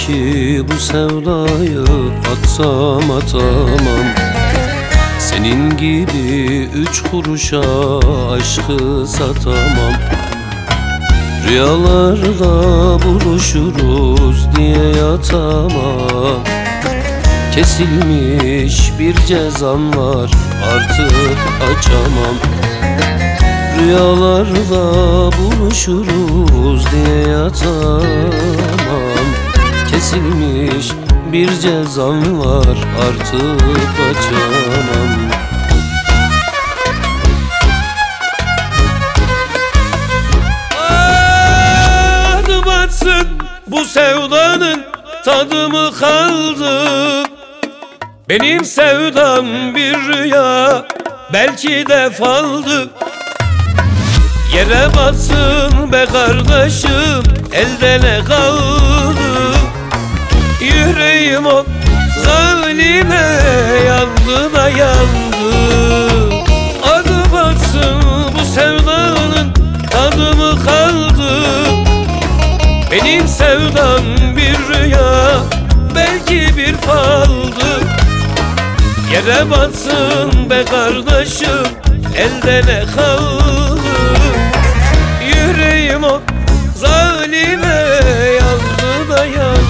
ki bu sevdayı atsam atamam. Senin gibi 3 kuruşa aşkı satamam. Rüyalarda buluşuruz diye yatamam. Kesilmiş bir cezam var, artık açamam. Rüyalarda buluşuruz diye yatamam. Kesilmiş bir cezam var, artık açamam. Adım atsın bu sevdanın tadı mı kaldı? Benim sevdam bir rüya, belki de faldı. Yere batsın be kardeşim, elde ne kaldı? Yüreğim o zalime yandı da yandı. Adı batsın bu sevdanın tadı mı kaldı? Benim sevdam bir rüya, belki bir faldı. Yere batsın be kardeşim, elde ne kaldı? Yüreğim o zalime yandı da yandı.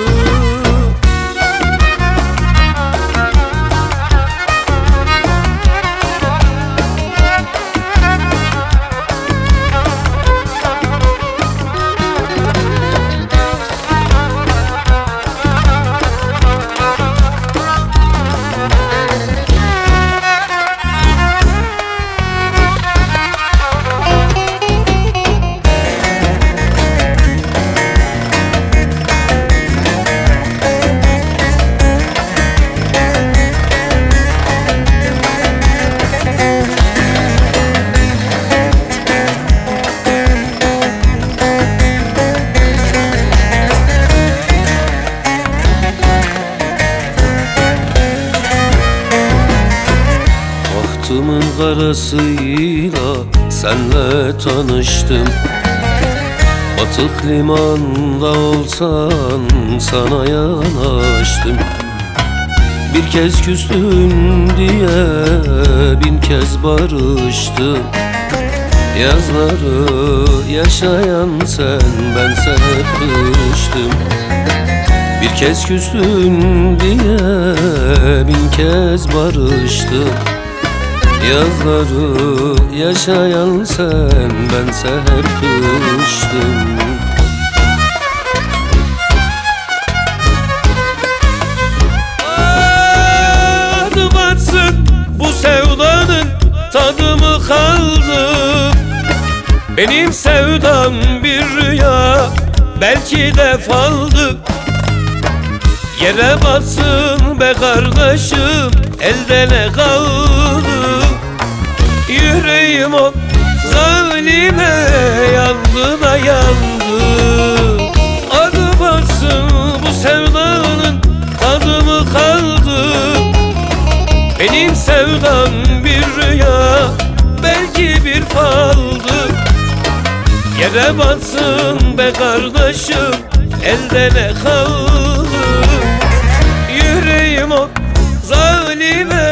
Bahtımın karasıyla senle tanıştım. Batık limanda olsan sana yanaştım. Bir kez küstün diye 1000 kez barıştım. Yazları yaşayan sen, bense hep kıştım. Bir kez küstün diye 1000 kez barıştım. Yazları yaşayan sen, bense hep kıştım. Adım atsın bu sevdanın tadı mı kaldı? Benim sevdam bir rüya, belki de faldı. Yere batsın be kardeşim, elde ne kaldı? Yüreğim o zalime yandı da yandı. Adı batsın bu sevdanın tadı mı kaldı? Benim sevdam bir rüya, belki bir faldı. Yere batsın be kardeşim, elde ne kaldı? Yüreğim o zalime